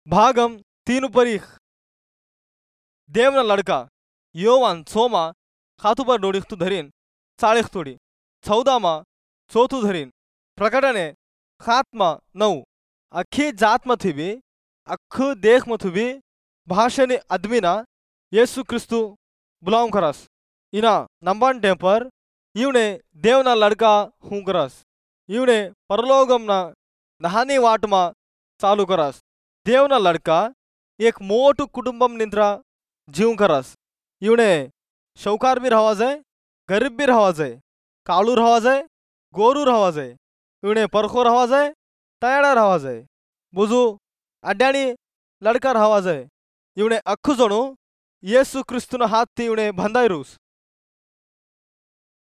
भागम 3 देवना लड़का योवान 6 हाथू पर डोड़ीखतू धरीन 40 14 चौथू धरीन प्रकटने 7 अखी जात मथी भी अखु देख मथू भी भाषने अदमिना येसु क्रिस्तु बुलाऊं करस इना नंबन टेम्पर इवने देवना लड़का हूँ करस इवने परलोगम ना नहानी वाट मा चालू करस देवना लड़का एक मोटू कुटुंबम निंद्रा जीव करस इवने शौकार भी रहा जाए गरीब भी रहा जाए कालू रहा जाए गोरू रहा जाए इवने परखो रहा जाए तयाड़ा रहा जाए बुजू अड्यानी लड़का रहा जाए इवने अख्खु जणू येसु क्रिस्तुना हाथ थी इवने बंधाई रूस